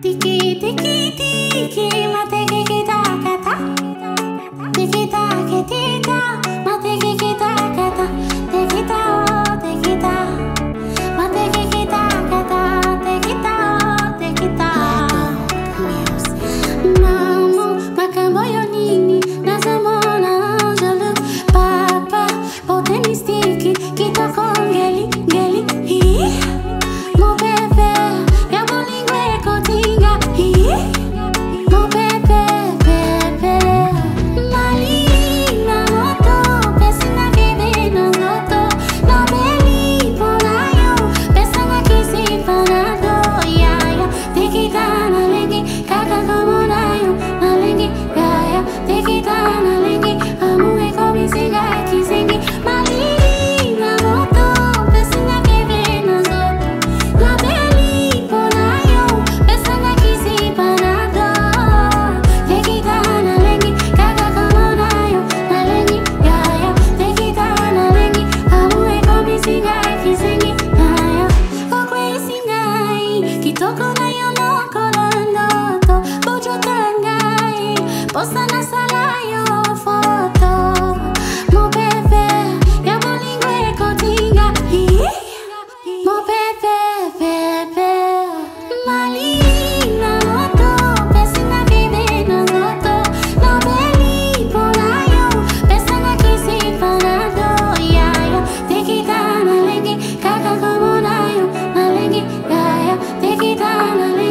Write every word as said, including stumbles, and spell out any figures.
Tiki tiki tiki, mate tiki taka ta. Tiki taka tita, mate tiki taka ta. Tiki ta oh tiki ta, mate tiki taka ta. Tiki ta oh tiki ta. Maman, makamboyo nini, nazamona anjalo. Papa, pote mistiki, kitoko ngeli ngeli. Mon bébé, ya bolingue kotinga. Mon bébé, bébé. Mali na moto, pesina kebe na zoto. Na beli ponayo, pesana kisi panado. Ya ya, tekita na lengi, kaka como nayo. Na lengi, ya ya, tekita na lengi. Amue komi singa kisingi. Mali na moto, pesina kebe na zoto. Na beli ponayo, pesana kisi panado. Tekita na lengi, kaka como nayo. Na lengi, ya ya, tekita na lengi. Amue komi singa kisingi. Ya ya, kokwe singai, kitoko na yo no kolondoto. Bojo tangai, posta na sala yo foto. Mon bébé, ya bolingue kotinga. Mon bébé, bébé. Mali na moto, pesina kebe na zoto. Na beli ponayo, pesana kisi panado. Ya ya, tekita na lengi, kaka como nayo. Na lengi, ya ya, tekita na lengi.